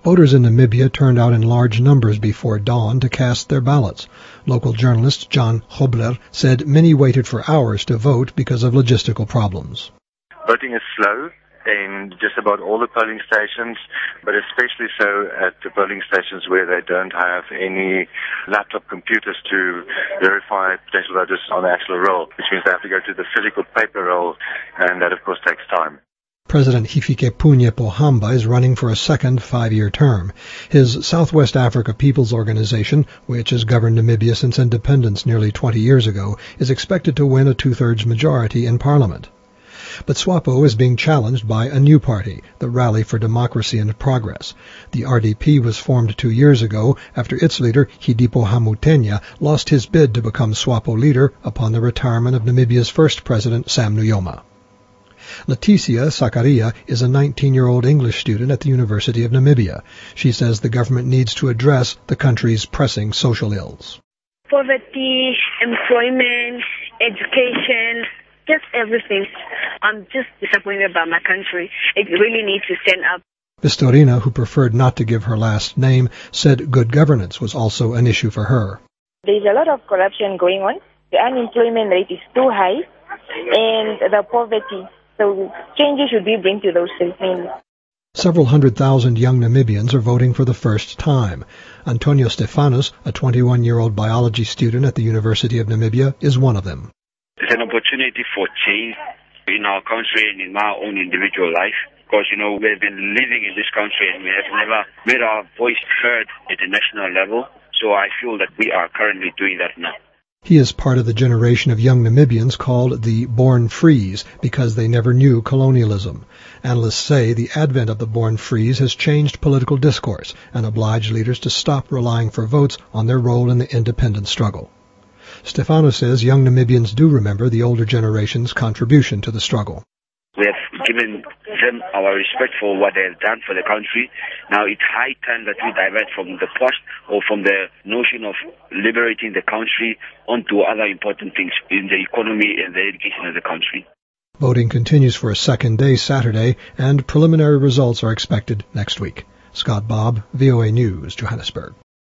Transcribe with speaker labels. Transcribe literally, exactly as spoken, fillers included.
Speaker 1: Voters in Namibia turned out in large numbers before dawn to cast their ballots. Local journalist John Hobler said many waited for hours to vote because of logistical problems.
Speaker 2: Voting is slow in just about all the polling stations, but especially so at the polling stations where they don't have any laptop computers to verify potential voters on the actual roll, which means they have to go to the physical paper roll, and that of course takes time.
Speaker 1: President Hifikepunye Pohamba is running for a second five-year term. His Southwest Africa People's Organization, which has governed Namibia since independence nearly twenty years ago, is expected to win a two-thirds majority in parliament. But SWAPO is being challenged by a new party, the Rally for Democracy and Progress. The R D P was formed two years ago after its leader, Hidipo Hamutenya, lost his bid to become SWAPO leader upon the retirement of Namibia's first president, Sam Nujoma. Leticia Sakaria is a nineteen-year-old English student at the University of Namibia. She says the government needs to address the country's pressing social ills.
Speaker 3: Poverty, employment, education, just everything. I'm just disappointed about my country. It really needs to stand up.
Speaker 1: Vistorina, who preferred not to give her last name, said good governance was also an issue for her.
Speaker 4: There's a lot of corruption going on. The unemployment rate is too high, and the poverty. So changes should be brought to those things.
Speaker 1: Several hundred thousand young Namibians are voting for the first time. Antonio Stefanos, a twenty-one-year-old biology student at the University of Namibia, is one of them.
Speaker 5: It's an opportunity for change in our country and in my own individual life. Because, you know, we've been living in this country and we have never made our voice heard at the national level. So I feel that we are currently doing that now.
Speaker 1: He is part of the generation of young Namibians called the Born Frees because they never knew colonialism. Analysts say the advent of the Born Frees has changed political discourse and obliged leaders to stop relying for votes on their role in the independence struggle. Stefano says young Namibians do remember the older generation's contribution to the struggle.
Speaker 5: We have given them our respect for what they have done for the country. Now it's high time that we divert from the past or from the notion of liberating the country onto other important things in the economy and the education of the country.
Speaker 1: Voting continues for a second day Saturday, and preliminary results are expected next week. Scott Bobb, V O A News, Johannesburg.